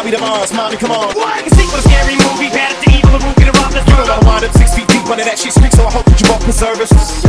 be the Mars, mommy, come on. What? You sequel to Scary Movie, Bad at the Evil, the Rookie, the Rob, let's do it. I wind up 6 feet deep under that shit speaks, so I hope that you won't preserve us.